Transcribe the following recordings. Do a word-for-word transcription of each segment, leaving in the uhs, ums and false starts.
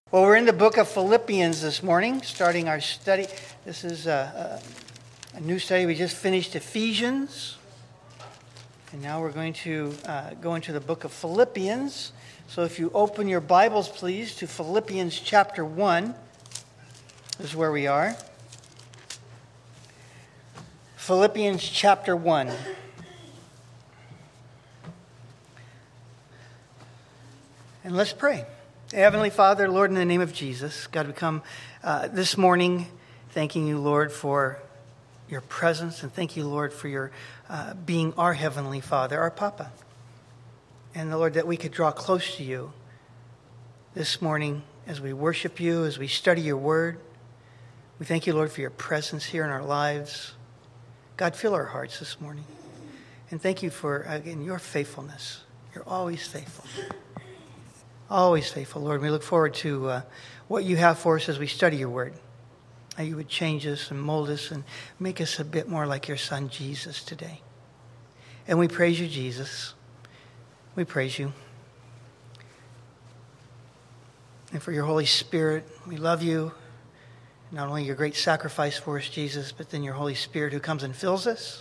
Well, we're in the book of Philippians this morning, starting our study. This is a, a, a new study. We just finished Ephesians, and now we're going to uh, go into the book of Philippians. So if you open your Bibles, please, to Philippians chapter one. This is where we are. Philippians chapter one. And let's pray. Heavenly Father, Lord, in the name of Jesus, God, we come uh, this morning thanking you, Lord, for your presence, and thank you, Lord, for your uh, being our Heavenly Father, our Papa. And, Lord, that we could draw close to you this morning as we worship you, as we study your word. We thank you, Lord, for your presence here in our lives. God, fill our hearts this morning. And thank you for, again, your faithfulness. You're always faithful. Always faithful, Lord. We look forward to uh, what you have for us as we study your word. How you would change us and mold us and make us a bit more like your son, Jesus, today. And we praise you, Jesus. We praise you. And for your Holy Spirit, we love you. Not only your great sacrifice for us, Jesus, but then your Holy Spirit who comes and fills us.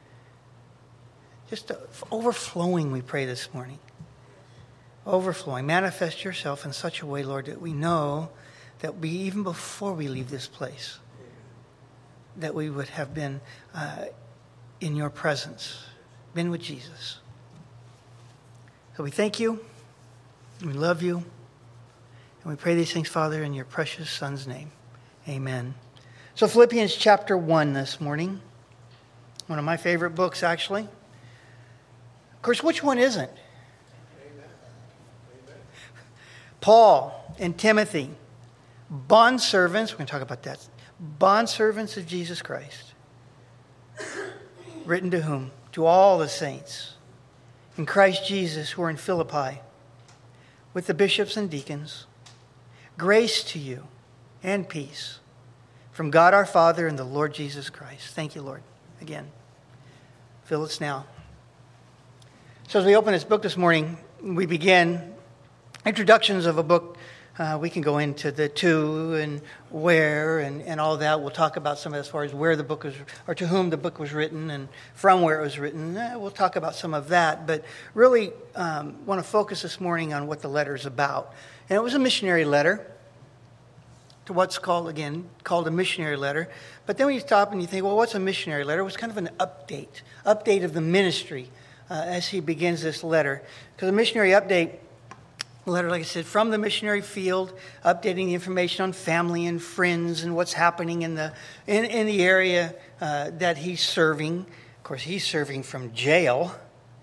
Just overflowing, we pray this morning. Overflowing. Manifest yourself in such a way, Lord, that we know that we, even before we leave this place, that we would have been uh, in your presence, been with Jesus. So we thank you, and we love you, and we pray these things, Father, in your precious Son's name. Amen. So Philippians chapter one this morning, one of my favorite books, actually. Of course, which one isn't? Paul and Timothy, bondservants, we're going to talk about that, bondservants of Jesus Christ, written to whom? To all the saints in Christ Jesus who are in Philippi, with the bishops and deacons, grace to you and peace from God our Father and the Lord Jesus Christ. Thank you, Lord. Again, fill us now. So as we open this book this morning, we begin introductions of a book. Uh, we can go into the to and where and, and all that. We'll talk about some as far as where the book was, or to whom the book was written and from where it was written. Eh, we'll talk about some of that, but really um, want to focus this morning on what the letter is about. And it was a missionary letter to what's called, again, called a missionary letter. But then when you stop and you think, well, what's a missionary letter? It was kind of an update, update of the ministry uh, as he begins this letter. Because a missionary update letter, like I said, from the missionary field, updating the information on family and friends and what's happening in the in, in the area uh, that he's serving. Of course, he's serving from jail.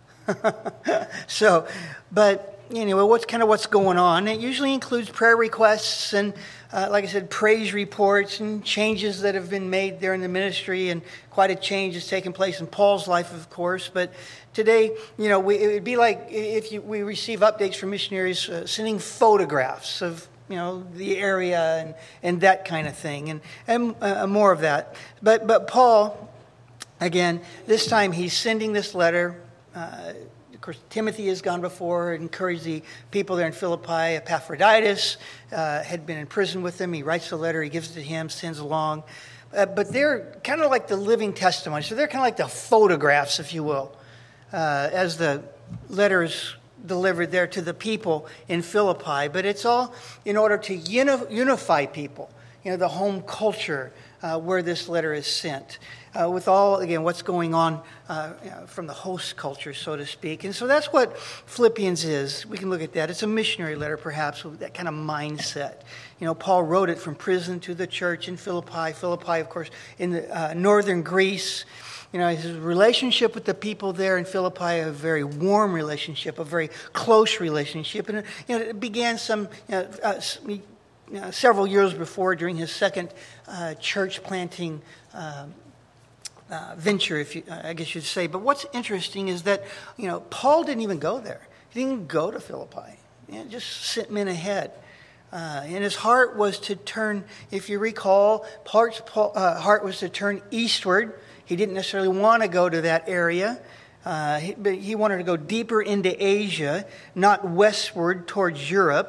so, but anyway, what's kind of what's going on? It usually includes prayer requests and, uh, like I said, praise reports and changes that have been made there in the ministry, and quite a change has taken place in Paul's life, of course. But today, you know, we, it would be like if you, we receive updates from missionaries uh, sending photographs of, you know, the area and, and that kind of thing, and and uh, more of that. But but Paul, again, this time he's sending this letter. Uh, Of course, Timothy has gone before and encouraged the people there in Philippi. Epaphroditus uh, had been in prison with him. He writes the letter, he gives it to him, sends along. Uh, but they're kind of like the living testimony. So they're kind of like the photographs, if you will, uh, as the letter is delivered there to the people in Philippi. But it's all in order to uni- unify people, you know, the home culture uh, where this letter is sent. Uh, with all, again, what's going on uh, you know, from the host culture, so to speak. And so that's what Philippians is. We can look at that. It's a missionary letter, perhaps, with that kind of mindset. You know, Paul wrote it from prison to the church in Philippi. Philippi, of course, in the, uh, northern Greece. You know, his relationship with the people there in Philippi, a very warm relationship, a very close relationship. And, you know, it began some, you know, uh, you know, several years before, during his second uh, church planting um Uh, venture, if you, I guess you'd say. But what's interesting is that, you know, Paul didn't even go there. He didn't go to Philippi. You know, just sent men ahead. Uh, and his heart was to turn, if you recall, Paul's uh, heart was to turn eastward. He didn't necessarily want to go to that area. Uh, he, but he wanted to go deeper into Asia, not westward towards Europe.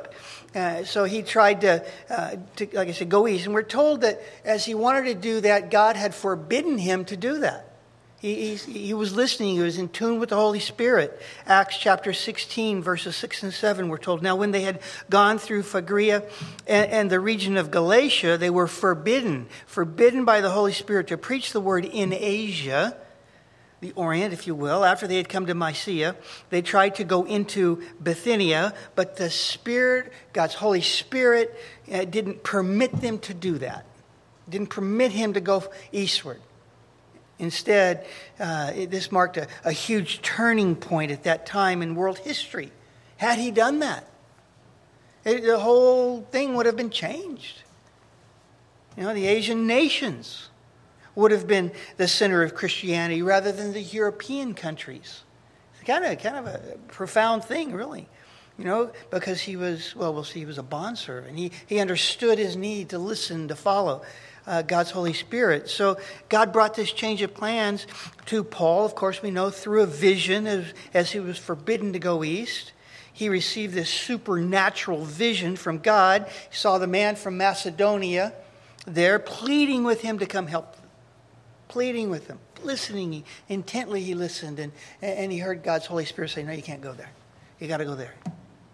Uh, so he tried to, uh, to, like I said, go east. And we're told that as he wanted to do that, God had forbidden him to do that. He, he, he was listening. He was in tune with the Holy Spirit. Acts chapter sixteen, verses six and seven, we're told. Now, when they had gone through Phrygia and, and the region of Galatia, they were forbidden, forbidden by the Holy Spirit to preach the word in Asia, the Orient, if you will. After they had come to Mysia, they tried to go into Bithynia, but the Spirit, God's Holy Spirit, uh, didn't permit them to do that. Didn't permit him to go eastward. Instead, uh, it, this marked a, a huge turning point at that time in world history. Had he done that, it, the whole thing would have been changed. You know, the Asian nations would have been the center of Christianity rather than the European countries. It's kind of, kind of a profound thing, really. You know, because he was, well, we'll see, he was a bondservant. He, he understood his need to listen, to follow uh, God's Holy Spirit. So God brought this change of plans to Paul, of course, we know, through a vision as, as he was forbidden to go east. He received this supernatural vision from God. He saw the man from Macedonia there pleading with him to come help them. Pleading with him, listening intently. He listened, and, and he heard God's Holy Spirit say, no, you can't go there. You got to go there.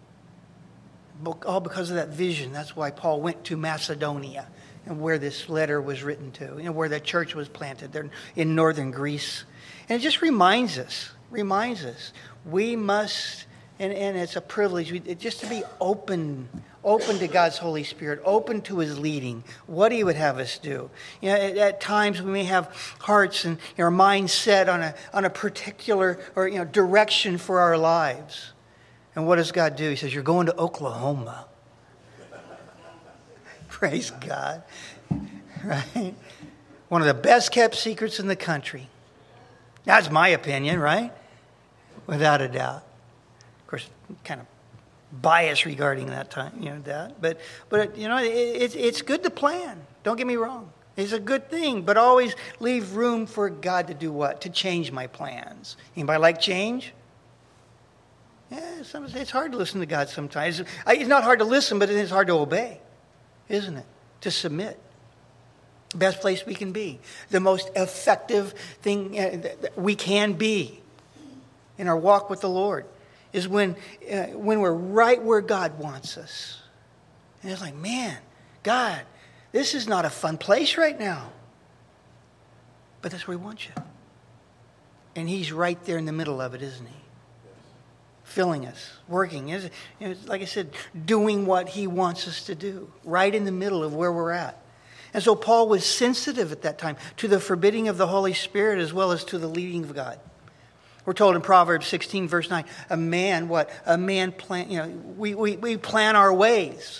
All because of that vision. That's why Paul went to Macedonia, and where this letter was written to, you know, where the church was planted there in northern Greece. And it just reminds us, reminds us, we must, and, and it's a privilege, we, just to be open, open to God's Holy Spirit, open to his leading, what he would have us do. You know, at, at times we may have hearts and you know, our minds set on a on a particular or you know direction for our lives. And what does God do? He says, you're going to Oklahoma. Praise God. Right? One of the best kept secrets in the country. That's my opinion, right? Without a doubt. Of course, kind of bias regarding that time, you know, that. But, but you know, it, it, it's good to plan. Don't get me wrong. It's a good thing, but always leave room for God to do what? To change my plans. Anybody like change? Yeah, sometimes it's hard to listen to God sometimes. It's not hard to listen, but it's hard to obey, isn't it? To submit. Best place we can be. The most effective thing that we can be in our walk with the Lord is when uh, when we're right where God wants us. And it's like, man, God, this is not a fun place right now. But that's where he wants you. And he's right there in the middle of it, isn't he? Filling us, working. You know, like I said, doing what he wants us to do. Right in the middle of where we're at. And so Paul was sensitive at that time to the forbidding of the Holy Spirit as well as to the leading of God. We're told in Proverbs sixteen, verse nine, a man, what? A man plan, you know, we, we, we plan our ways.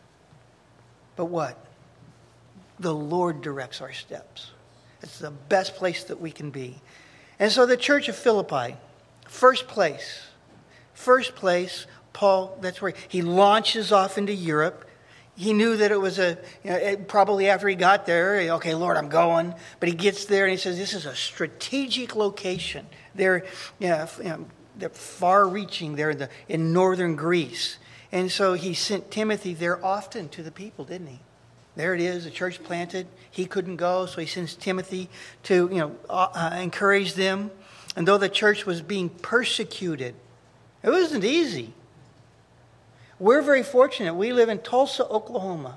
But what? The Lord directs our steps. It's the best place that we can be. And so the church of Philippi, first place, first place, Paul, that's where he launches off into Europe. He knew that it was a, you know, probably after he got there, okay, Lord, I'm going. But he gets there and he says, this is a strategic location. They're, you know, you know, they're far-reaching there in, the, in northern Greece. And so he sent Timothy there often to the people, didn't he? There it is, the church planted. He couldn't go, so he sends Timothy to, you know, uh, encourage them. And though the church was being persecuted, it wasn't easy. We're very fortunate. We live in Tulsa, Oklahoma.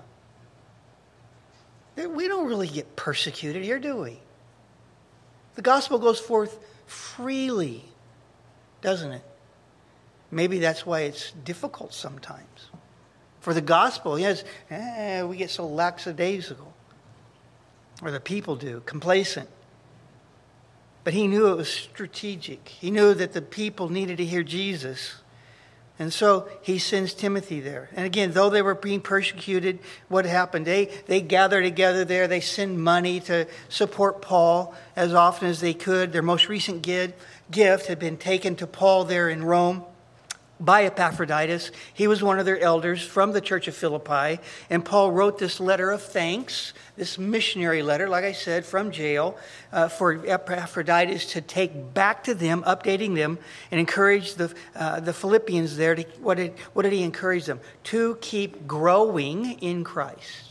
We don't really get persecuted here, do we? The gospel goes forth freely, doesn't it? Maybe that's why it's difficult sometimes. For the gospel, yes, eh, we get so lackadaisical. Or the people do, complacent. But he knew it was strategic. He knew that the people needed to hear Jesus. And so he sends Timothy there. And again, though they were being persecuted, what happened? They they gather together there. They send money to support Paul as often as they could. Their most recent gift had been taken to Paul there in Rome. by Epaphroditus. He was one of their elders from the church of Philippi. And Paul wrote this letter of thanks, this missionary letter, like I said, from jail, uh, for Epaphroditus to take back to them, updating them, and encourage the uh, the Philippians there. To, what, did, what did he encourage them? To keep growing in Christ.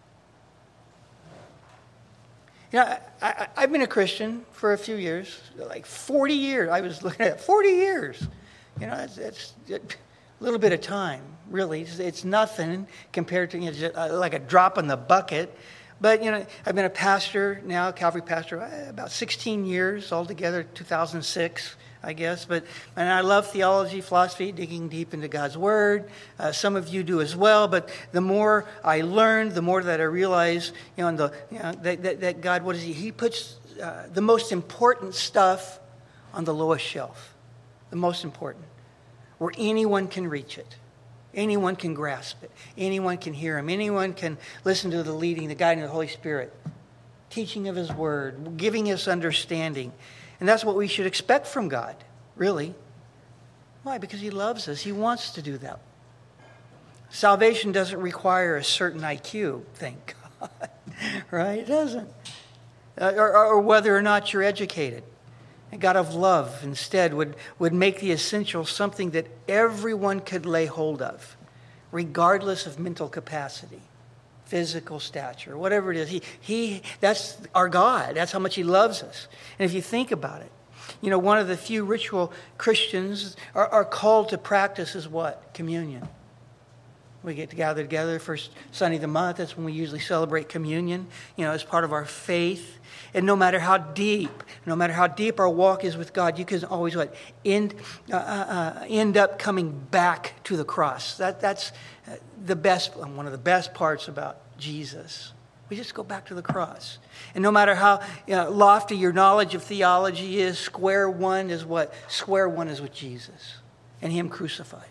You know, I, I, I've been a Christian for a few years, like forty years. I was looking at it, forty years. You know, it's, it's a little bit of time, really. It's, it's nothing compared to, you know, just like a drop in the bucket. But, you know, I've been a pastor now, Calvary pastor, about sixteen years altogether, two thousand six, I guess. But and I love theology, philosophy, digging deep into God's Word. Uh, some of you do as well. But the more I learn, the more that I realize, you know, the, you know that, that, that God, what is He? He puts uh, the most important stuff on the lowest shelf. The most important, where anyone can reach it. Anyone can grasp it. Anyone can hear Him. Anyone can listen to the leading, the guiding of the Holy Spirit. Teaching of His Word, giving us understanding. And that's what we should expect from God, really. Why? Because He loves us. He wants to do that. Salvation doesn't require a certain I Q, thank God. Right? It doesn't. Uh, or, or whether or not you're educated. A God of love instead would, would make the essential something that everyone could lay hold of, regardless of mental capacity, physical stature, whatever it is. He, he, that's our God. That's how much He loves us. And if you think about it, you know, one of the few ritual Christians are, are called to practice is what? Communion. We get to gather together first Sunday of the month. That's when we usually celebrate communion, you know, as part of our faith. And no matter how deep, no matter how deep our walk is with God, you can always what end uh, uh, end up coming back to the cross. That that's the best, one of the best parts about Jesus. We just go back to the cross. And no matter how you know, lofty your knowledge of theology is, square one is what? Square one is with Jesus and Him crucified.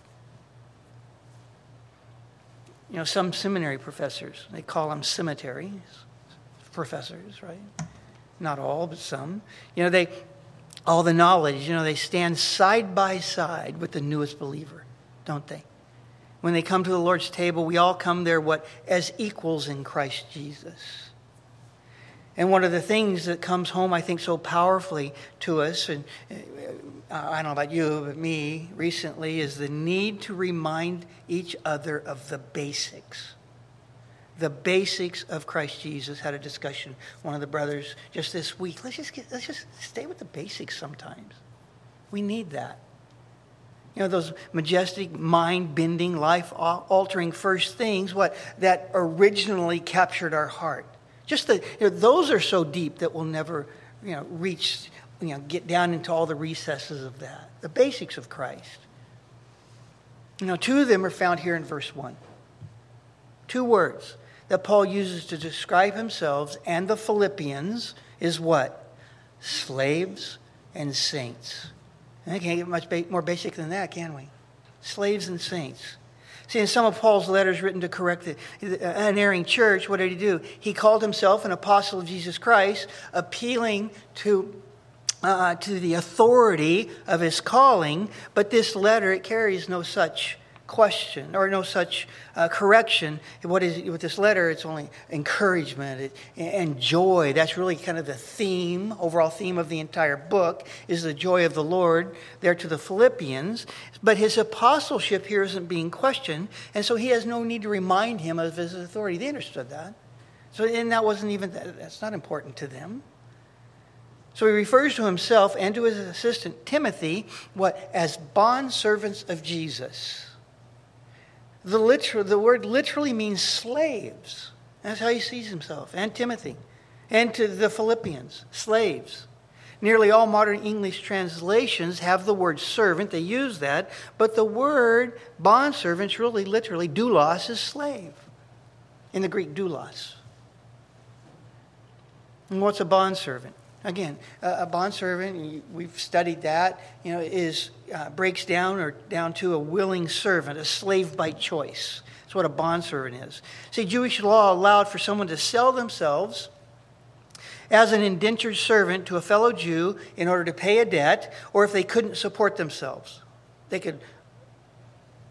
You know, some seminary professors, they call them cemetery professors, right? Not all, but some. You know, they, all the knowledge, you know, they stand side by side with the newest believer, don't they? When they come to the Lord's table, we all come there, what? As equals in Christ Jesus. And one of the things that comes home, I think, so powerfully to us, and I don't know about you, but me recently, is the need to remind each other of the basics. The basics of Christ Jesus. Had a discussion, one of the brothers, just this week. Let's just get, let's just stay with the basics sometimes. We need that. You know, those majestic, mind-bending, life-altering first things, what that originally captured our heart. Just the, you know, those are so deep that we'll never, you know, reach, you know, get down into all the recesses of that. The basics of Christ. You know, two of them are found here in verse one. Two words that Paul uses to describe himself and the Philippians is what? Slaves and saints. And it can't get much ba- more basic than that, can we? Slaves and saints. See, in some of Paul's letters written to correct the, an erring church, what did he do? He called himself an apostle of Jesus Christ, appealing to uh, to the authority of his calling. But this letter, it carries no such question or no such uh, correction. What is with this letter? It's only encouragement and joy. That's really kind of the theme, overall theme of the entire book, is the joy of the Lord there to the Philippians. But his apostleship here isn't being questioned, and so he has no need to remind him of his authority. They understood that. So, and that wasn't even, that's not important to them. So he refers to himself and to his assistant Timothy, what, as bondservants of Jesus. The, literal, the word literally means slaves. That's how he sees himself. And Timothy. And to the Philippians, slaves. Nearly all modern English translations have the word servant. They use that. But the word bondservants really literally, doulos, is slave. In the Greek, doulos. And what's a bondservant? Again, a bondservant, we've studied that, you know, is uh, breaks down or down to a willing servant, a slave by choice. That's what a bondservant is. See, Jewish law allowed for someone to sell themselves as an indentured servant to a fellow Jew in order to pay a debt, or if they couldn't support themselves. They could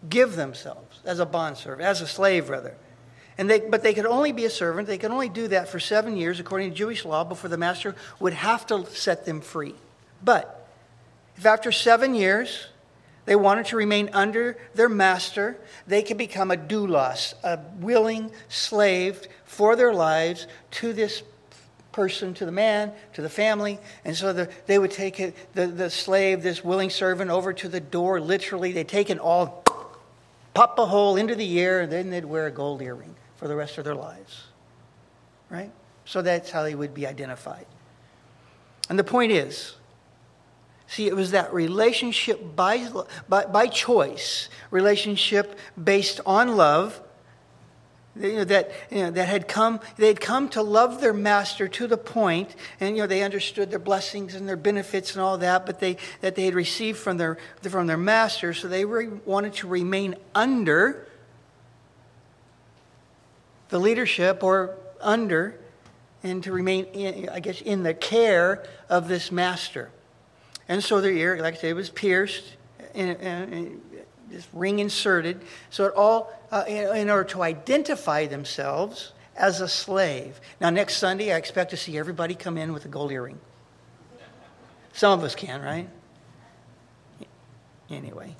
give themselves as a bondservant, as a slave rather. And they, but they could only be a servant. They could only do that for seven years according to Jewish law before the master would have to set them free. But if after seven years they wanted to remain under their master, they could become a doulos, a willing slave for their lives to this person, to the man, to the family. And so the, they would take it, the, the slave, this willing servant, over to the door. Literally, they'd take it all, pop a hole into the ear, and then they'd wear a gold earring for the rest of their lives. Right? So that's how they would be identified. And the point is, see, it was that relationship by, by, by choice, relationship based on love, you know, that you know, that had come. They had come to love their master to the point, and you know they understood their blessings and their benefits and all that, but they that they had received from their from their master, so they re, wanted to remain under the leadership or under, and to remain, in, I guess, in the care of this master. And so their ear, like I said, was pierced, and, and, and this ring inserted. So it all, uh, in, in order to identify themselves as a slave. Now, next Sunday, I expect to see everybody come in with a gold earring. Some of us can, right? Anyway.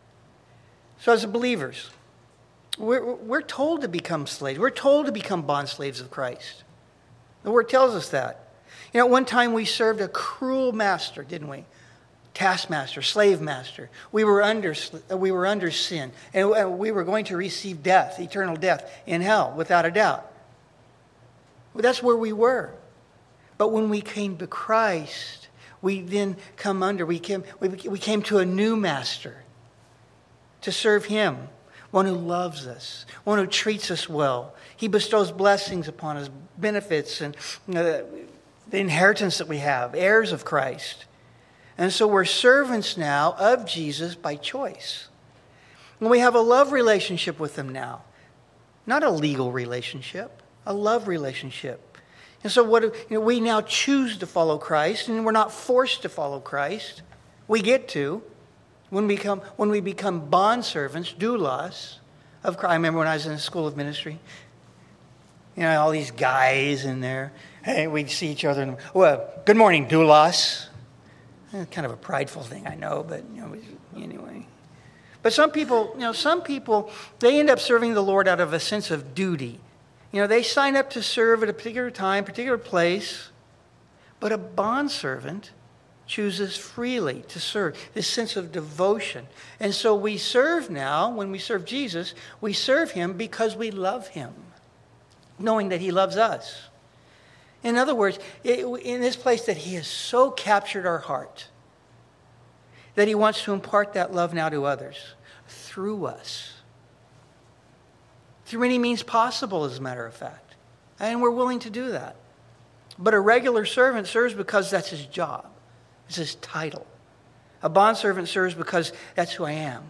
So as believers, we're, we're told to become slaves. We're told to become bond slaves of Christ. The Word tells us that. You know, at one time we served a cruel master, didn't we? Taskmaster, slave master. We were under we were under sin, and we were going to receive death, eternal death in hell, without a doubt. Well, that's where we were. But when we came to Christ, we then come under. We came we, we came to a new master to serve Him, one who loves us, one who treats us well. He bestows blessings upon us, benefits, and uh, the inheritance that we have, heirs of Christ. And so we're servants now of Jesus by choice. And we have a love relationship with Him now. Not a legal relationship, a love relationship. And so what you know, we now choose to follow Christ, and we're not forced to follow Christ. We get to when we become, when we become bondservants, doulos of Christ. I remember when I was in the school of ministry, you know, all these guys in there. Hey, we'd see each other and, well, good morning, doulos. Kind of a prideful thing, I know, but you know, anyway. But some people, you know, some people, they end up serving the Lord out of a sense of duty. You know, they sign up to serve at a particular time, particular place, but a bondservant chooses freely to serve, this sense of devotion. And so we serve now, when we serve Jesus, we serve Him because we love Him, knowing that He loves us. In other words, in this place that He has so captured our heart that He wants to impart that love now to others through us. Through any means possible, as a matter of fact. And we're willing to do that. But a regular servant serves because that's his job. It's his title. A bondservant serves because that's who I am.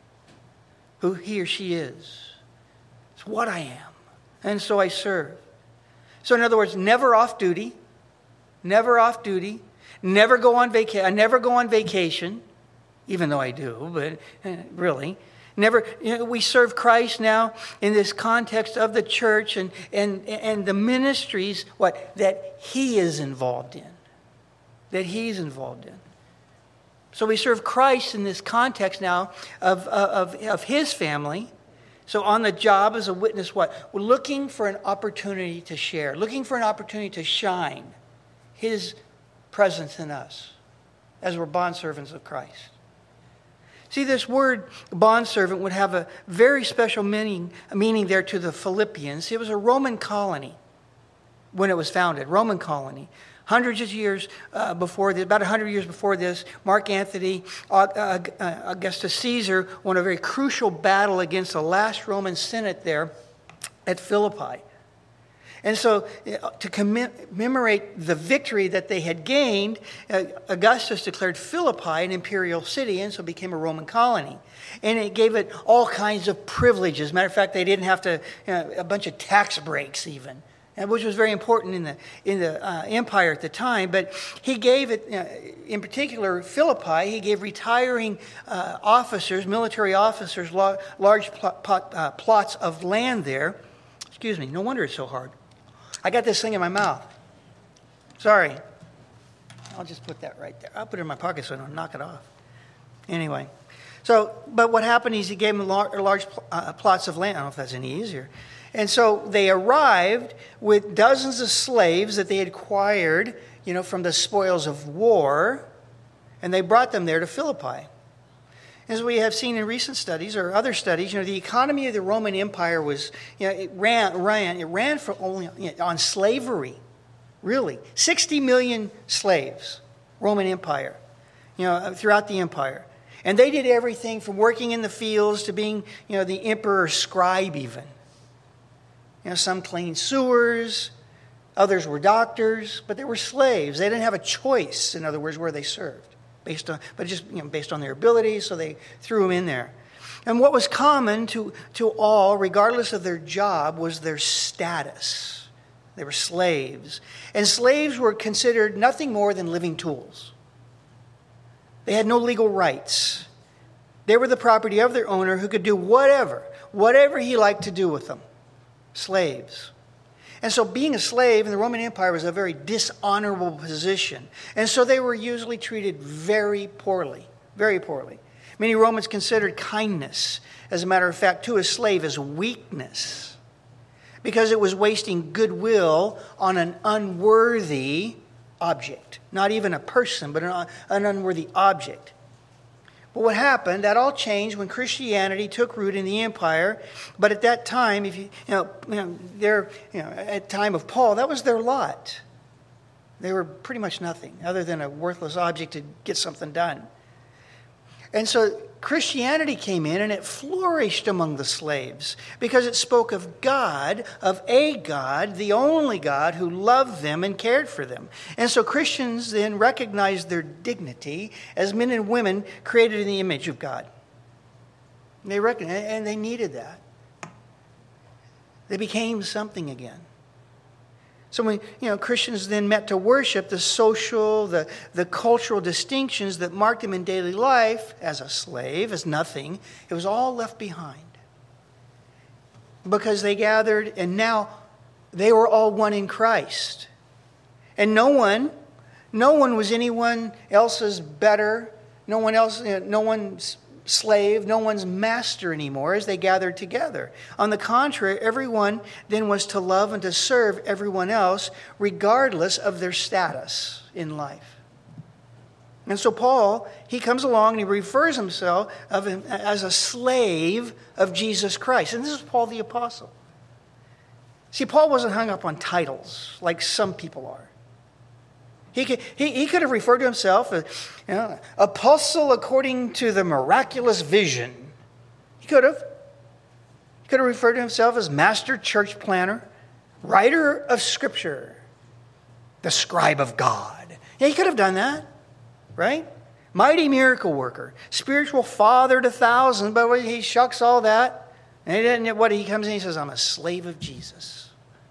Who he or she is. It's what I am. And so I serve. So in other words, never off duty, never off duty, never go on vacation. I never go on vacation, even though I do, but uh, really, never. You know, we serve Christ now in this context of the church and and and the ministries what that He is involved in, that He's involved in. So we serve Christ in this context now of of of His family. So on the job as a witness, what? We're looking for an opportunity to share, looking for an opportunity to shine His presence in us as we're bondservants of Christ. See, this word bondservant would have a very special meaning, meaning there to the Philippians. It was a Roman colony when it was founded, Roman colony. Hundreds of years uh, before this, about one hundred years before this, Mark Antony, uh, uh, Augustus Caesar won a very crucial battle against the last Roman Senate there at Philippi. And so uh, to commemorate the victory that they had gained, uh, Augustus declared Philippi an imperial city, and so it became a Roman colony. And it gave it all kinds of privileges. Matter of fact, they didn't have to, you know, a bunch of tax breaks even. and which was very important in the in the uh, empire at the time. But he gave it, uh, in particular, Philippi. He gave retiring uh, officers, military officers, lo- large pl- plot, uh, plots of land there. Excuse me. No wonder it's so hard. I got this thing in my mouth. Sorry. I'll just put that right there. I'll put it in my pocket so I don't knock it off. Anyway, so but what happened is he gave them lar- large pl- uh, plots of land. I don't know if that's any easier. And so they arrived with dozens of slaves that they had acquired, you know, from the spoils of war, and they brought them there to Philippi. As we have seen in recent studies or other studies, you know, the economy of the Roman Empire was, you know, it ran, ran, it ran for only you know, on slavery, really, sixty million slaves, Roman Empire, you know, throughout the empire, and they did everything from working in the fields to being, you know, the emperor's scribe even. You know, some cleaned sewers, others were doctors, but they were slaves. They didn't have a choice, in other words, where they served, based on, but just you know, based on their abilities, so they threw them in there. And what was common to, to all, regardless of their job, was their status. They were slaves. And slaves were considered nothing more than living tools. They had no legal rights. They were the property of their owner who could do whatever, whatever he liked to do with them. Slaves. And so being a slave in the Roman Empire was a very dishonorable position. And so they were usually treated very poorly, very poorly. Many Romans considered kindness, as a matter of fact, to a slave as weakness, because it was wasting goodwill on an unworthy object. Not even a person, but an, an unworthy object. But what happened, that all changed when Christianity took root in the empire. But at that time, if you, you know, you know, their, you know, at the time of Paul, that was their lot. They were pretty much nothing other than a worthless object to get something done. And so Christianity came in and it flourished among the slaves because it spoke of God, of a God, the only God who loved them and cared for them. And so Christians then recognized their dignity as men and women created in the image of God. And they recognized, and they needed that. They became something again. So when you know Christians then met to worship, the social, the, the cultural distinctions that marked them in daily life as a slave, as nothing, it was all left behind. Because they gathered and now they were all one in Christ. And no one, no one was anyone else's better, no one else, you know, no one's slave, no one's master anymore as they gathered together. On the contrary, everyone then was to love and to serve everyone else regardless of their status in life. And so Paul, he comes along and he refers himself of him as a slave of Jesus Christ. And this is Paul the Apostle. See, Paul wasn't hung up on titles like some people are. He could, he, he could have referred to himself as, you know, apostle according to the miraculous vision. He could have. He could have referred to himself as master church planner, writer of scripture, the scribe of God. Yeah, he could have done that, right? Mighty miracle worker, spiritual father to thousands, but he shucks all that. And he didn't, what he comes in, he says, I'm a slave of Jesus.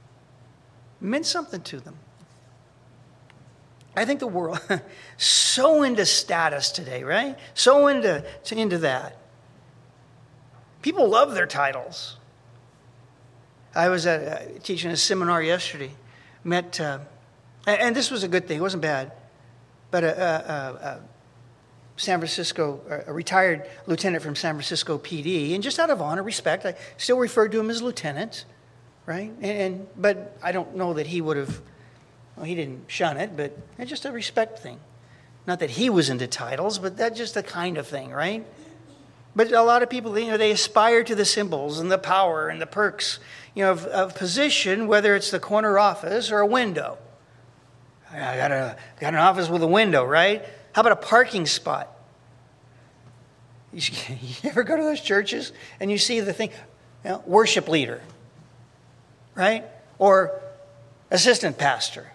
It meant something to them. I think the world so into status today, right? So into, into that. People love their titles. I was at, uh, teaching a seminar yesterday. Met, uh, and this was a good thing. It wasn't bad. But a, a, a San Francisco, a retired lieutenant from San Francisco P D, and just out of honor, respect, I still referred to him as lieutenant, right? And, and but I don't know that he would have. Well, he didn't shun it, but it's just a respect thing. Not that he was into titles, but that's just a kind of thing, right? But a lot of people, you know, they aspire to the symbols and the power and the perks, you know, of, of position, whether it's the corner office or a window. I got a got an office with a window, right? How about a parking spot? You, you ever go to those churches and you see the thing, you know, worship leader, right? Or assistant pastor.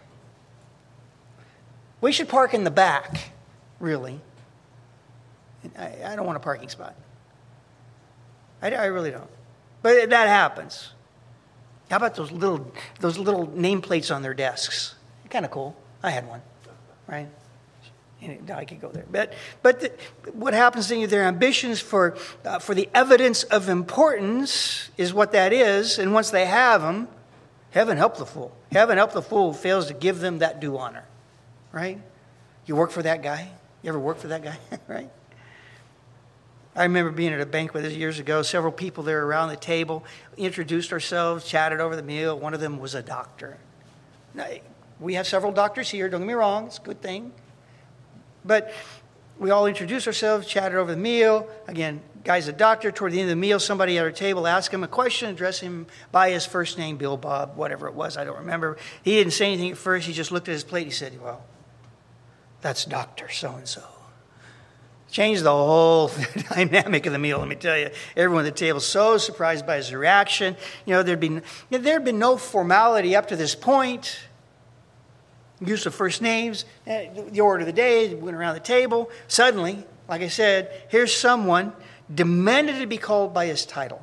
We should park in the back, really. I, I don't want a parking spot. I, I really don't. But that happens. How about those little those little nameplates on their desks? Kind of cool. I had one, right? I could go there. But but the, what happens to their ambitions for uh, for the evidence of importance is what that is. And once they have them, heaven help the fool. Heaven help the fool who fails to give them that due honor, right? You work for that guy? You ever work for that guy, right? I remember being at a banquet years ago. Several people there around the table introduced ourselves, chatted over the meal. One of them was a doctor. Now, we have several doctors here. Don't get me wrong. It's a good thing. But we all introduced ourselves, chatted over the meal. Again, guy's a doctor. Toward the end of the meal, somebody at our table asked him a question, addressed him by his first name, Bill, Bob, whatever it was. I don't remember. He didn't say anything at first. He just looked at his plate. He said, well, that's Doctor So-and-so. Changed the whole dynamic of the meal, let me tell you. Everyone at the table so surprised by his reaction. You know, there'd been, there'd been no formality up to this point. Use of first names, the order of the day, went around the table. Suddenly, like I said, here's someone demanded to be called by his title.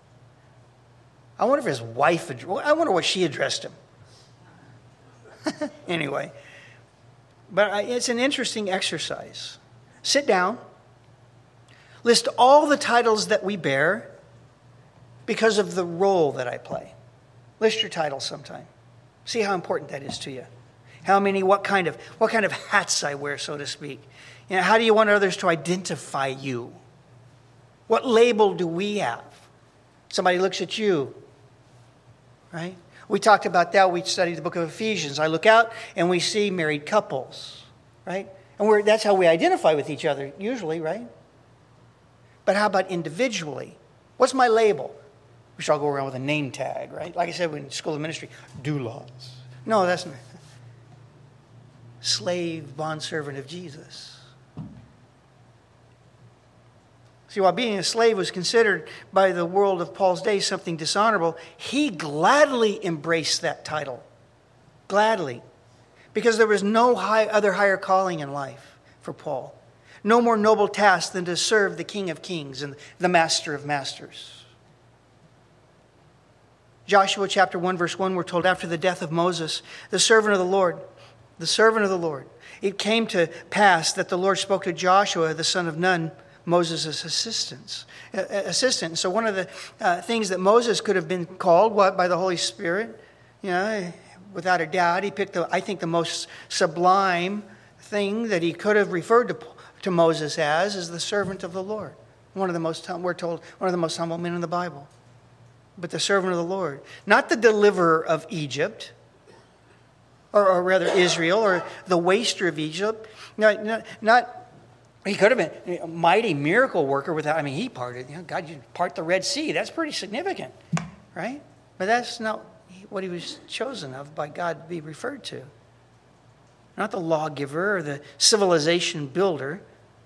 I wonder if his wife, I wonder what she addressed him. Anyway, but it's an interesting exercise. Sit down, list all the titles that we bear because of the role that I play. List your titles sometime. See how important that is to you. How many, what kind of, what kind of hats I wear, so to speak. You know, how do you want others to identify you? What label do we have? Somebody looks at you, right? We talked about that. We studied the book of Ephesians. I look out and we see married couples, right? And we're, that's how we identify with each other, usually, right? But how about individually? What's my label? We should all go around with a name tag, right? Like I said, in School of Ministry, doulos. No, that's not. Slave, bondservant of Jesus. See, while being a slave was considered by the world of Paul's day something dishonorable, he gladly embraced that title. Gladly. Because there was no high, other higher calling in life for Paul. No more noble task than to serve the King of Kings and the Master of Masters. Joshua chapter one, verse one, we're told, after the death of Moses, the servant of the Lord, the servant of the Lord, it came to pass that the Lord spoke to Joshua, the son of Nun, Moses' assistant. Assistant. So one of the uh, things that Moses could have been called, what, by the Holy Spirit, you know, without a doubt, he picked, the, I think, the most sublime thing that he could have referred to, to Moses as is the servant of the Lord. One of the most, we're told, one of the most humble men in the Bible. But the servant of the Lord. Not the deliverer of Egypt, or, or rather Israel, or the waster of Egypt. Not, not, not he could have been a mighty miracle worker without, I mean, he parted, you know, God, you part the Red Sea. That's pretty significant, right? But that's not what he was chosen of by God to be referred to. Not the lawgiver or the civilization builder.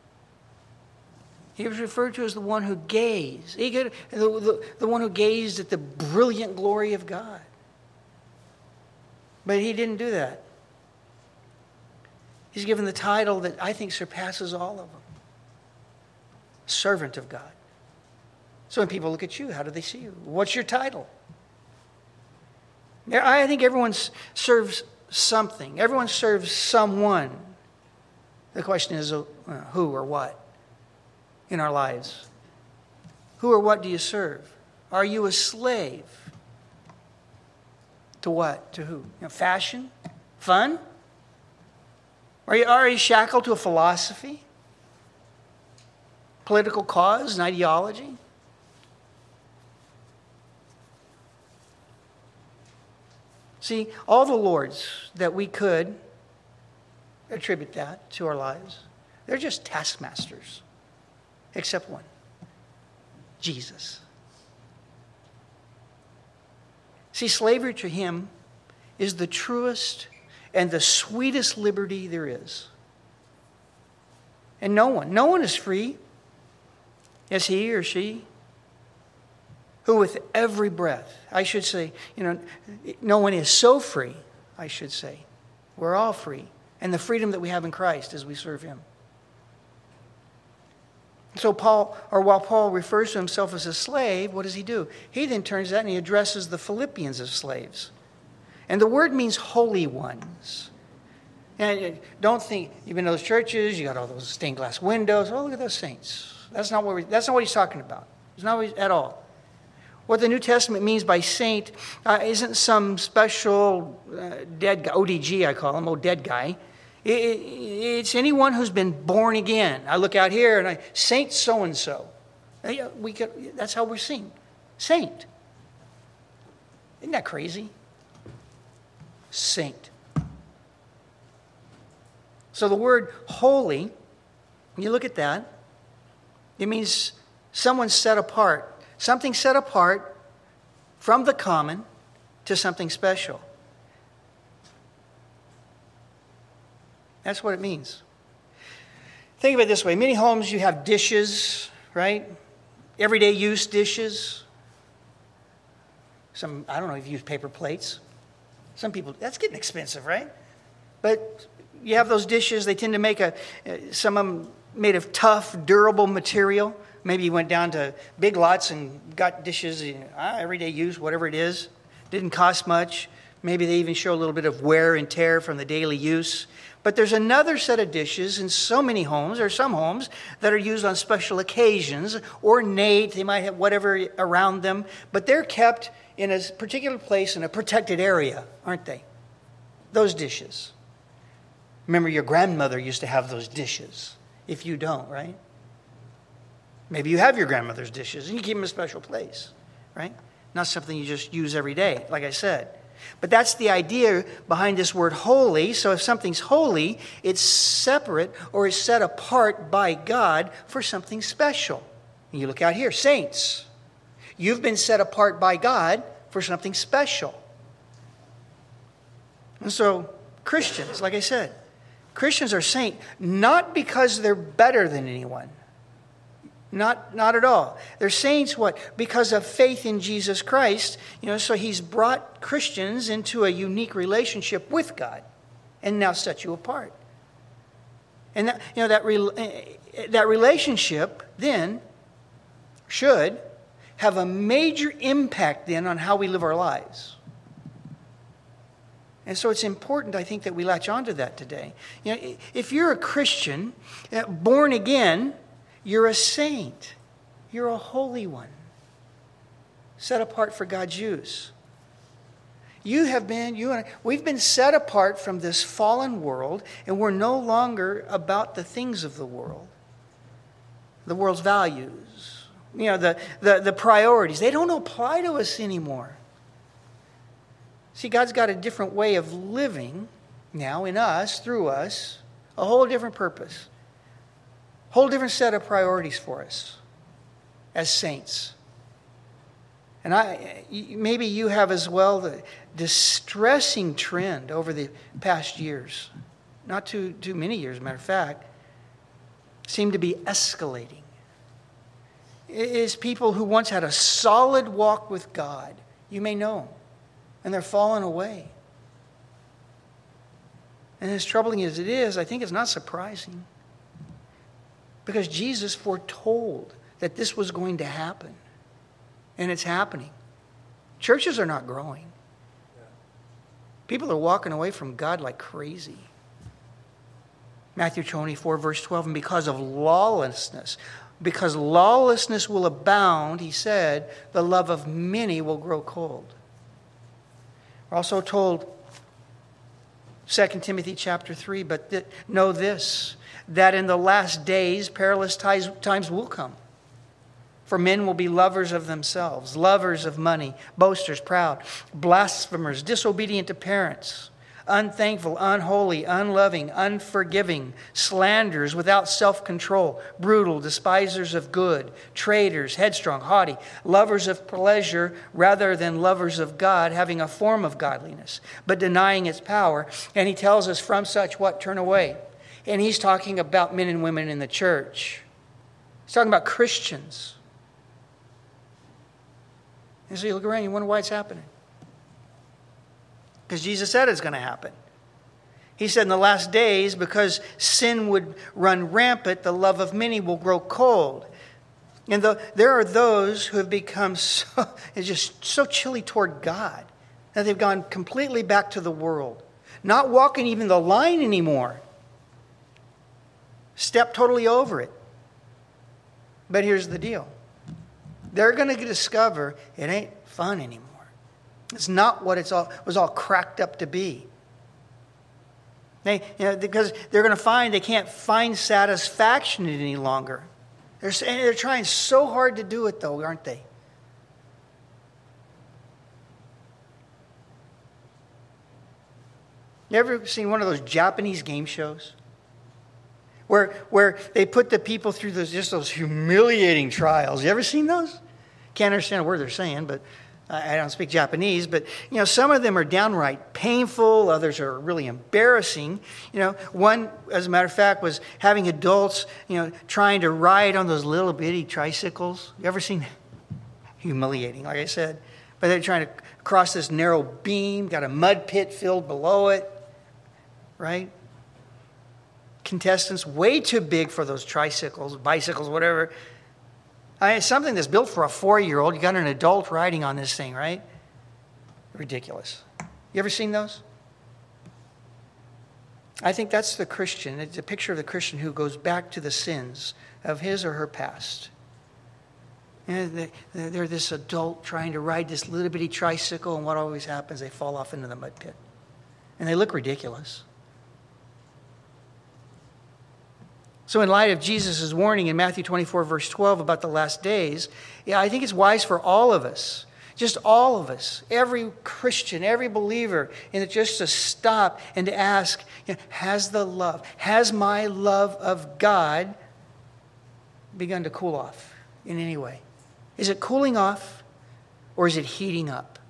He was referred to as the one who gazed. He could, the, the, the one who gazed at the brilliant glory of God. But he didn't do that. He's given the title that I think surpasses all of them. Servant of God. So when people look at you, how do they see you? What's your title? I think everyone serves something. Everyone serves someone. The question is uh, who or what in our lives? Who or what do you serve? Are you a slave? To what? To who? You know, fashion? Fun? Are you, are you shackled to a philosophy? Political cause and ideology? See, all the lords that we could attribute that to our lives, they're just taskmasters, except one, Jesus. See, slavery to him is the truest and the sweetest liberty there is. And no one, no one is free as he or she who with every breath, I should say, you know, no one is so free, I should say. We're all free. And the freedom that we have in Christ as we serve him. So Paul, or while Paul refers to himself as a slave, what does he do? He then turns that and he addresses the Philippians as slaves. And the word means holy ones. And don't think, you've been to those churches, you got all those stained glass windows. Oh, look at those saints. That's not what, we, that's not what he's talking about. It's not what he's, at all. What the New Testament means by saint uh, isn't some special uh, dead guy, O D G I call him, old dead guy. It, it, it's anyone who's been born again. I look out here and I, Saint so-and-so. We could, that's how we're seen. Saint. Isn't that crazy? Saint. So the word holy, when you look at that, it means someone set apart. Something set apart from the common to something special. That's what it means. Think of it this way. Many homes you have dishes, right? Everyday use dishes. Some, I don't know if you use paper plates. Some people, that's getting expensive, right? But you have those dishes, they tend to make a, some of them made of tough, durable material. Maybe you went down to Big Lots and got dishes, you know, everyday use, whatever it is. Didn't cost much. Maybe they even show a little bit of wear and tear from the daily use. But there's another set of dishes in so many homes, or some homes, that are used on special occasions, ornate, they might have whatever around them, but they're kept in a particular place in a protected area, aren't they? Those dishes. Remember, your grandmother used to have those dishes. If you don't, right? Maybe you have your grandmother's dishes and you keep them in a special place, right? Not something you just use every day, like I said. But that's the idea behind this word holy. So if something's holy, it's separate or is set apart by God for something special. And you look out here, saints. You've been set apart by God for something special. And so Christians, like I said, Christians are saint not because they're better than anyone. Not, not at all. They're saints, what? Because of faith in Jesus Christ. You know, so he's brought Christians into a unique relationship with God and now set you apart. And that, you know, that, re, that relationship then should have a major impact then on how we live our lives. And so it's important, I think, that we latch onto that today. You know, if you're a Christian, born again, you're a saint. You're a holy one. Set apart for God's use. You have been, you and I, we've been set apart from this fallen world, and we're no longer about the things of the world. The world's values. You know, the, the, the priorities. They don't apply to us anymore. See, God's got a different way of living now in us, through us, a whole different purpose. Whole different set of priorities for us as saints. And I, maybe you have as well the distressing trend over the past years, not too, too many years, as a matter of fact, seem to be escalating. It is people who once had a solid walk with God. You may know them. And they're falling away. And as troubling as it is, I think it's not surprising. Because Jesus foretold that this was going to happen. And it's happening. Churches are not growing. People are walking away from God like crazy. Matthew twenty-four, verse twelve, and because of lawlessness, because lawlessness will abound, he said, the love of many will grow cold. We're also told, Second Timothy chapter three, but th- know this, that in the last days perilous ties, times will come. For men will be lovers of themselves, lovers of money, boasters, proud, blasphemers, disobedient to parents, unthankful, unholy, unloving, unforgiving, slanderers, without self-control, brutal, despisers of good, traitors, headstrong, haughty, lovers of pleasure rather than lovers of God, having a form of godliness, but denying its power. And he tells us from such what? Turn away. And he's talking about men and women in the church. He's talking about Christians. And so you look around, you wonder why it's happening. Because Jesus said it's going to happen. He said in the last days, because sin would run rampant, the love of many will grow cold. And the, there are those who have become so, just so chilly toward God that they've gone completely back to the world, not walking even the line anymore. Step totally over it. But here's the deal. They're going to discover it ain't fun anymore. It's not what it's all was all cracked up to be. They, you know, because they're going to find they can't find satisfaction in it any longer. They're, they're trying so hard to do it, though, aren't they? You ever seen one of those Japanese game shows? Where, where they put the people through those just those humiliating trials. You ever seen those? Can't understand a word they're saying, but I don't speak Japanese. But you know, some of them are downright painful. Others are really embarrassing. You know, one, as a matter of fact, was having adults, you know, trying to ride on those little bitty tricycles. You ever seen that? Humiliating, like I said. But they're trying to cross this narrow beam, got a mud pit filled below it, right? Contestants way too big for those tricycles, bicycles, whatever. I mean, it's something that's built for a four-year-old. You got an adult riding on this thing, right? Ridiculous. You ever seen those? I think that's the Christian. It's a picture of the Christian who goes back to the sins of his or her past. You know, they, they're this adult trying to ride this little bitty tricycle, and what always happens, they fall off into the mud pit. And they look ridiculous. So in light of Jesus' warning in Matthew twenty-four, verse twelve about the last days, yeah, I think it's wise for all of us, just all of us, every Christian, every believer, and just to stop and to ask, you know, has the love, has my love of God begun to cool off in any way? Is it cooling off or is it heating up?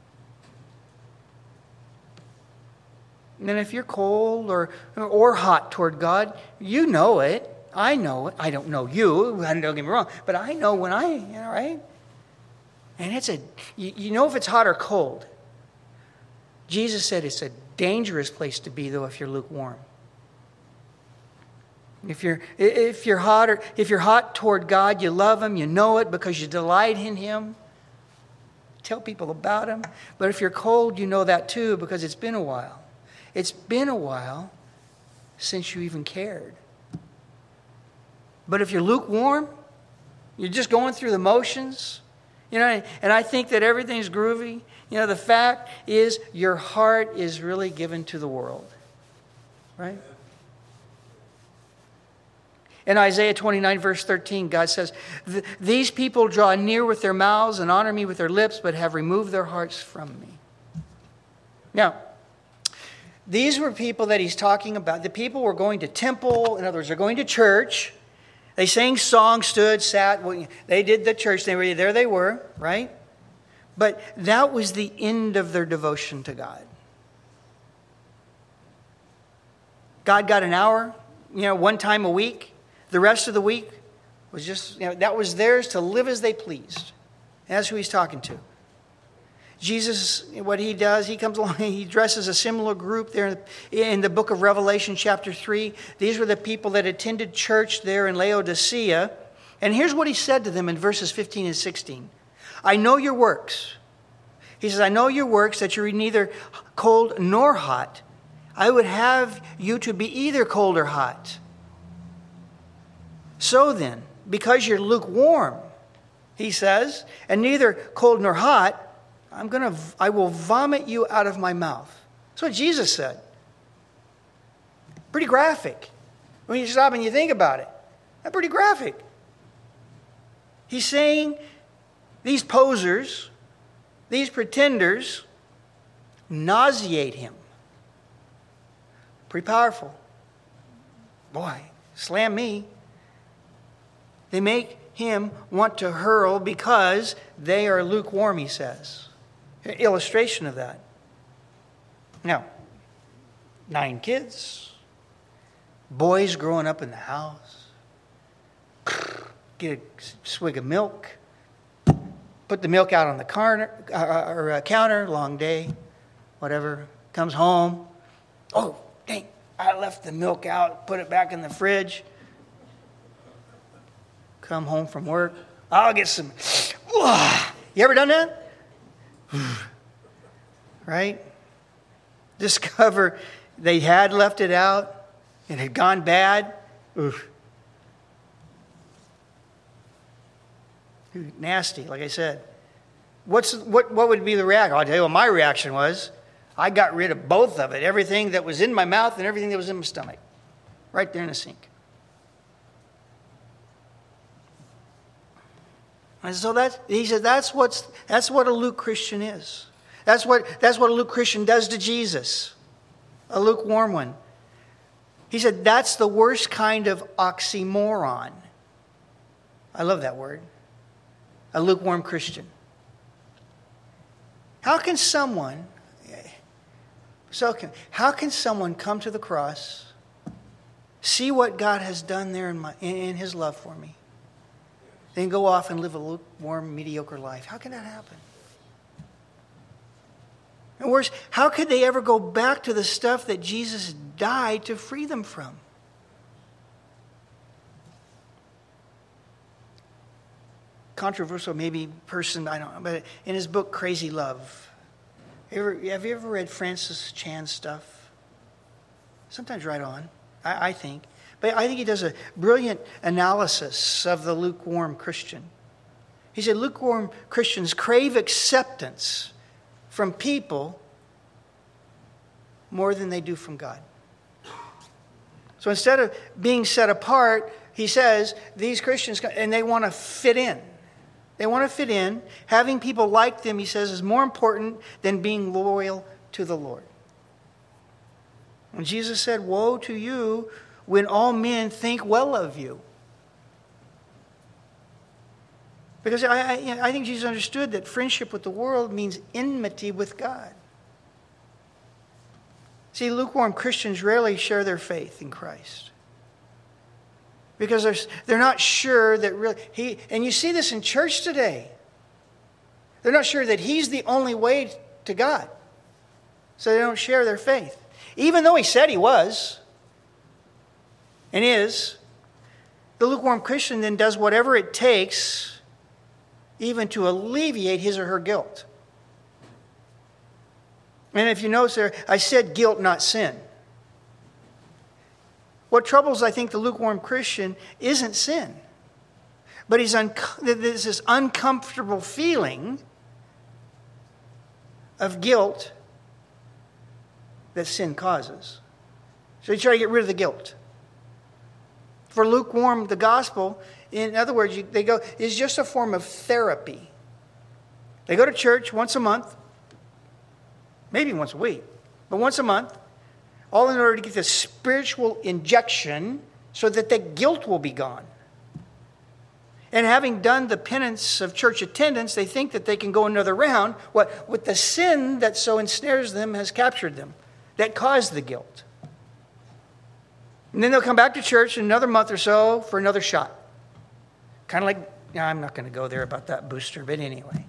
And if you're cold or, or hot toward God, you know it. I know it. I don't know you. Don't get me wrong. But I know when I, you know, right? And it's a, you, you know if it's hot or cold. Jesus said it's a dangerous place to be, though, if you're lukewarm. If you're, if you're hot or, if you're hot toward God, you love Him, you know it because you delight in Him. Tell people about Him. But if you're cold, you know that too because it's been a while. It's been a while since you even cared. But if you're lukewarm, you're just going through the motions, you know, and I think that everything's groovy. You know, the fact is your heart is really given to the world, right? In Isaiah twenty-nine, verse thirteen, God says, these people draw near with their mouths and honor me with their lips, but have removed their hearts from me. Now, these were people that he's talking about. The people were going to temple. In other words, they're going to church. They sang songs, stood, sat. They did the church. They were there. They were, right? But that was the end of their devotion to God. God got an hour, you know, one time a week. The rest of the week was just, you know, that was theirs to live as they pleased. That's who he's talking to. Jesus, what he does, he comes along, he addresses a similar group there in the book of Revelation chapter three. These were the people that attended church there in Laodicea. And here's what he said to them in verses fifteen and sixteen. I know your works. He says, I know your works, that you're neither cold nor hot. I would have you to be either cold or hot. So then, because you're lukewarm, he says, and neither cold nor hot, I'm gonna, I will vomit you out of my mouth. That's what Jesus said. Pretty graphic. When you stop and you think about it, that's pretty graphic. He's saying these posers, these pretenders, nauseate him. Pretty powerful. Boy, slam me. They make him want to hurl because they are lukewarm, he says. Illustration of that. Now, nine kids, boys growing up in the house, get a swig of milk, put the milk out on the counter, uh, or uh, counter, long day, whatever, comes home, oh, dang, I left the milk out, put it back in the fridge. Come home from work. I'll get some. You ever done that? Right? Discover they had left it out. It had gone bad. Oof. Nasty, like I said. What's what? What would be the reaction? I'll tell you what my reaction was. I got rid of both of it. Everything that was in my mouth and everything that was in my stomach. Right there in the sink. And so that he said that's what's that's what a Luke Christian is. That's what that's what a Luke Christian does to Jesus. A lukewarm one. He said that's the worst kind of oxymoron. I love that word. A lukewarm Christian. How can someone so can, how can someone come to the cross, see what God has done there in my in, in his love for me, then go off and live a lukewarm, mediocre life? How can that happen? And worse, how could they ever go back to the stuff that Jesus died to free them from? Controversial, maybe person, I don't know, but in his book, Crazy Love, ever, have you ever read Francis Chan's stuff? Sometimes right on, I, I think. But I think he does a brilliant analysis of the lukewarm Christian. He said lukewarm Christians crave acceptance from people more than they do from God. So instead of being set apart, he says these Christians, and they want to fit in. They want to fit in. Having people like them, he says, is more important than being loyal to the Lord. And Jesus said, woe to you when all men think well of you. Because I, I, I think Jesus understood that friendship with the world means enmity with God. See, lukewarm Christians rarely share their faith in Christ. Because they're, they're not sure that really, he, and you see this in church today. They're not sure that he's the only way to God. So they don't share their faith. Even though he said he was, and is, the lukewarm Christian then does whatever it takes even to alleviate his or her guilt. And if you notice there, I said guilt, not sin. What troubles, I think, the lukewarm Christian isn't sin. But he's un- there's this uncomfortable feeling of guilt that sin causes. So you try to get rid of the guilt. For lukewarm, the gospel, in other words, you, they go is just a form of therapy. They go to church once a month, maybe once a week, but once a month, all in order to get the spiritual injection so that the guilt will be gone. And having done the penance of church attendance, they think that they can go another round what, with the sin that so ensnares them has captured them, that caused the guilt. And then they'll come back to church in another month or so for another shot. Kind of like, yeah, I'm not going to go there about that booster, but anyway.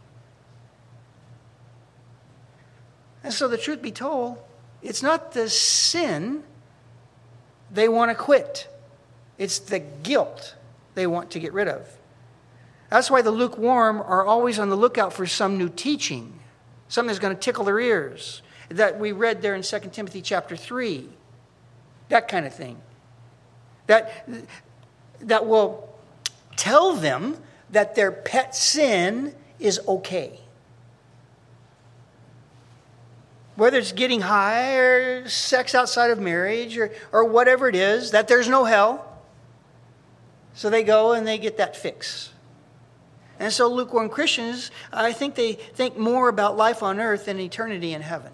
And so the truth be told, it's not the sin they want to quit. It's the guilt they want to get rid of. That's why the lukewarm are always on the lookout for some new teaching, something that's going to tickle their ears, that we read there in Second Timothy chapter three. That kind of thing. That, that will tell them that their pet sin is okay. Whether it's getting high or sex outside of marriage or, or whatever it is, that there's no hell. So they go and they get that fix. And so lukewarm Christians, I think they think more about life on earth than eternity in heaven.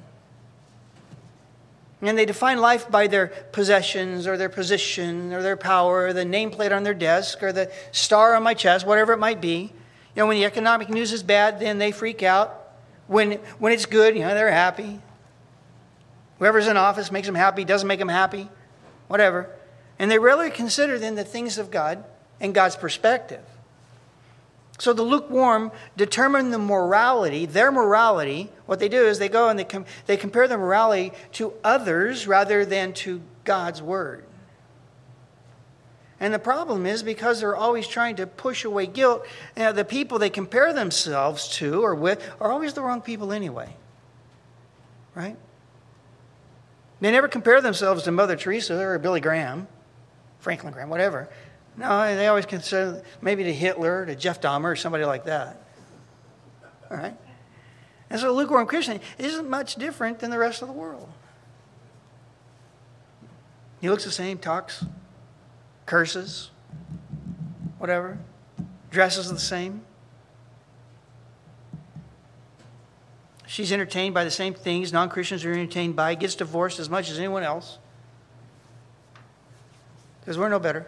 And they define life by their possessions or their position or their power or the nameplate on their desk or the star on my chest, whatever it might be. You know, when the economic news is bad, then they freak out. When, when it's good, you know, they're happy. Whoever's in office makes them happy, doesn't make them happy, whatever. And they rarely consider then the things of God and God's perspective. So the lukewarm determine the morality, their morality. What they do is they go and they com- they compare their morality to others rather than to God's word. And the problem is because they're always trying to push away guilt, you know, the people they compare themselves to or with are always the wrong people anyway. Right? They never compare themselves to Mother Teresa or Billy Graham, Franklin Graham, whatever. No, they always consider maybe to Hitler, to Jeff Dahmer, or somebody like that. All right? And so a lukewarm Christian isn't much different than the rest of the world. He looks the same, talks, curses, whatever, dresses the same. She's entertained by the same things non-Christians are entertained by, gets divorced as much as anyone else. Because we're no better.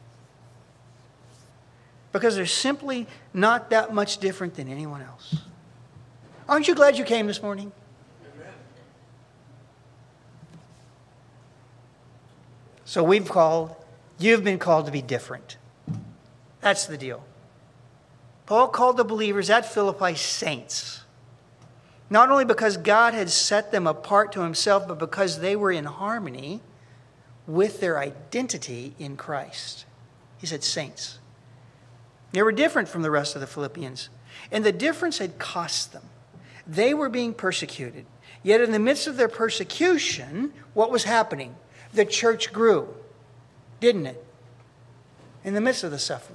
Because they're simply not that much different than anyone else. Aren't you glad you came this morning? Amen. So we've called, you've been called to be different. That's the deal. Paul called the believers at Philippi saints. Not only because God had set them apart to himself, but because they were in harmony with their identity in Christ. He said saints. They were different from the rest of the Philippians. And the difference had cost them. They were being persecuted. Yet in the midst of their persecution, what was happening? The church grew, didn't it? In the midst of the suffering.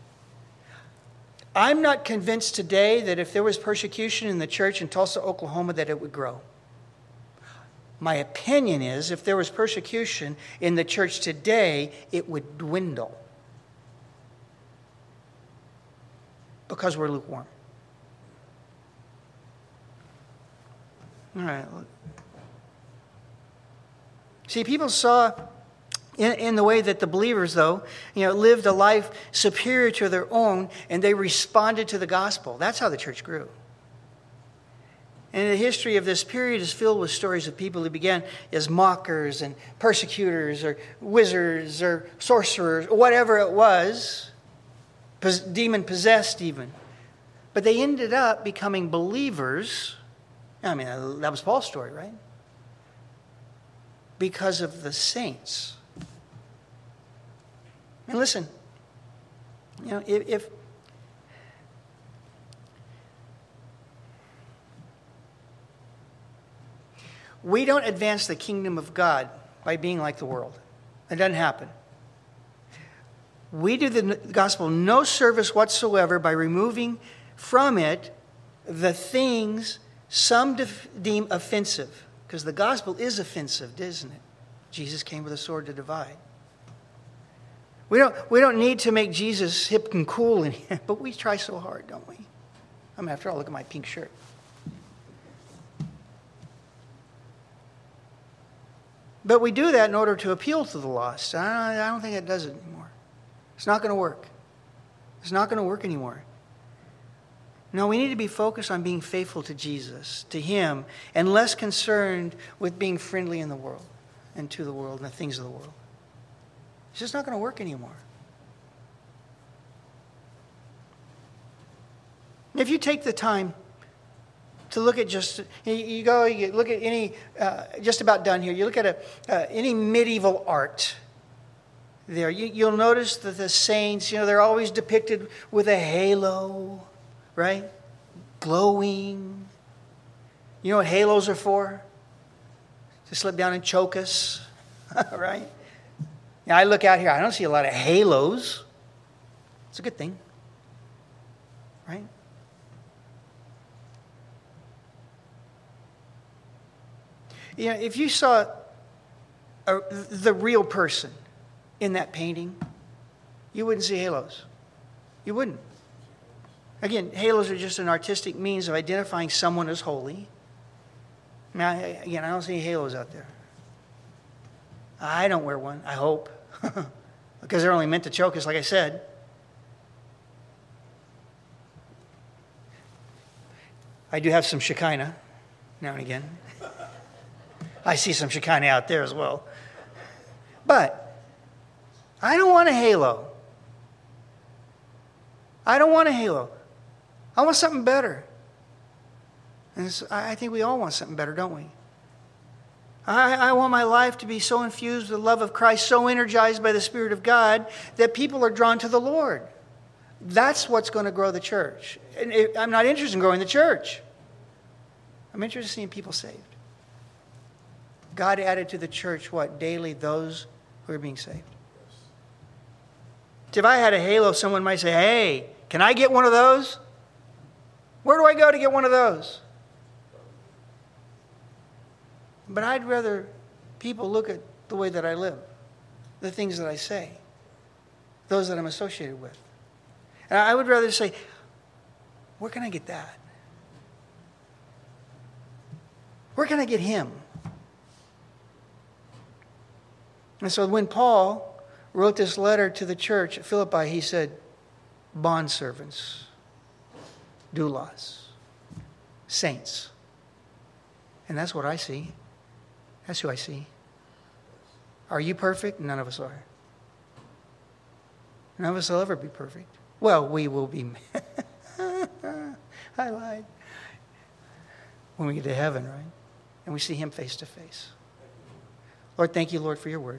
I'm not convinced today that if there was persecution in the church in Tulsa, Oklahoma, that it would grow. My opinion is if there was persecution in the church today, it would dwindle. Because we're lukewarm. All right. See, people saw in, in the way that the believers, though, you know, lived a life superior to their own, and they responded to the gospel. That's how the church grew. And the history of this period is filled with stories of people who began as mockers and persecutors or wizards or sorcerers, or whatever it was, demon-possessed even. But they ended up becoming believers. I mean, that was Paul's story, right? Because of the saints. And listen, you know, if, if we don't advance the kingdom of God by being like the world, it doesn't happen. We do the gospel no service whatsoever by removing from it the things some deem offensive. Because the gospel is offensive, isn't it? Jesus came with a sword to divide. We don't, we don't need to make Jesus hip and cool, in here, but we try so hard, don't we? I mean, after all, look at my pink shirt. But we do that in order to appeal to the lost. I don't, I don't think it does it anymore. It's not going to work. It's not going to work anymore. No, we need to be focused on being faithful to Jesus, to him, and less concerned with being friendly in the world and to the world and the things of the world. It's just not going to work anymore. If you take the time to look at just, you go, you look at any, uh, just about done here, you look at a, uh, any medieval art there, you, you'll notice that the saints, you know, they're always depicted with a halo, right? Glowing. You know what halos are for? To slip down and choke us, right? Now, I look out here, I don't see a lot of halos. It's a good thing, right? You know, if you saw a, the real person in that painting, you wouldn't see halos. You wouldn't. Again, halos are just an artistic means of identifying someone as holy. Now, again, I don't see halos out there. I don't wear one, I hope, because they're only meant to choke us, like I said. I do have some Shekinah now and again. I see some Shekinah out there as well. But I don't want a halo. I don't want a halo. I want something better. And I think we all want something better, don't we? I, I want my life to be so infused with the love of Christ, so energized by the Spirit of God, that people are drawn to the Lord. That's what's going to grow the church. And it, I'm not interested in growing the church. I'm interested in seeing people saved. God added to the church, what? Daily, those who are being saved. If I had a halo, someone might say, hey, can I get one of those? Where do I go to get one of those? But I'd rather people look at the way that I live, the things that I say, those that I'm associated with. And I would rather say, where can I get that? Where can I get him? And so when Paul wrote this letter to the church at Philippi, he said, bondservants, doulos, saints. And that's what I see. That's who I see. Are you perfect? None of us are. None of us will ever be perfect. Well, we will be. I lied. When we get to heaven, right? And we see him face to face. Lord, thank you, Lord, for your word.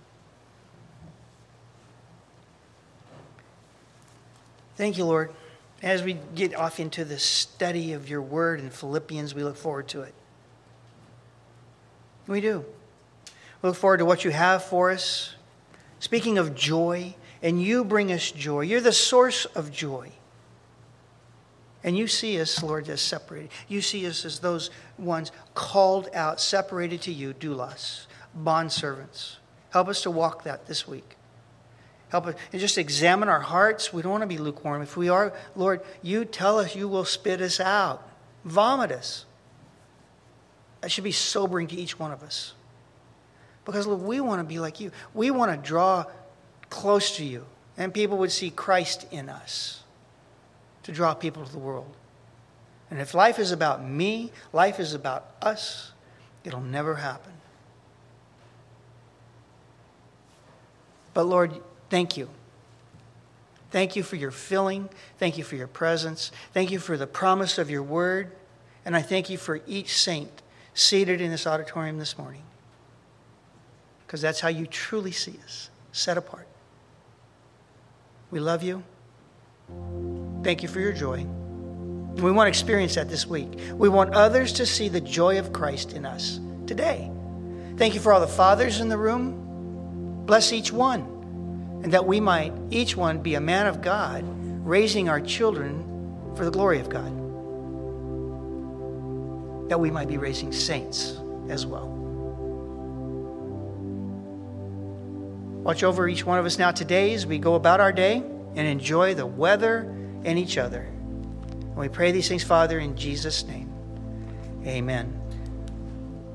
Thank you, Lord. As we get off into the study of your word in Philippians, we look forward to it. We do. We look forward to what you have for us. Speaking of joy, and you bring us joy. You're the source of joy. And you see us, Lord, as separated. You see us as those ones called out, separated to you, doulos, bondservants. Help us to walk that this week. Help us and just examine our hearts. We don't want to be lukewarm. If we are, Lord, you tell us you will spit us out, vomit us. That should be sobering to each one of us. Because, Lord, we want to be like you. We want to draw close to you. And people would see Christ in us to draw people to the world. And if life is about me, life is about us, it'll never happen. But, Lord, thank you. Thank you for your filling. Thank you for your presence. Thank you for the promise of your word. And I thank you for each saint seated in this auditorium this morning. Because that's how you truly see us, set apart. We love you. Thank you for your joy. We want to experience that this week. We want others to see the joy of Christ in us today. Thank you for all the fathers in the room. Bless each one. And that we might, each one, be a man of God, raising our children for the glory of God. That we might be raising saints as well. Watch over each one of us now today as we go about our day and enjoy the weather and each other. And we pray these things, Father, in Jesus' name. Amen.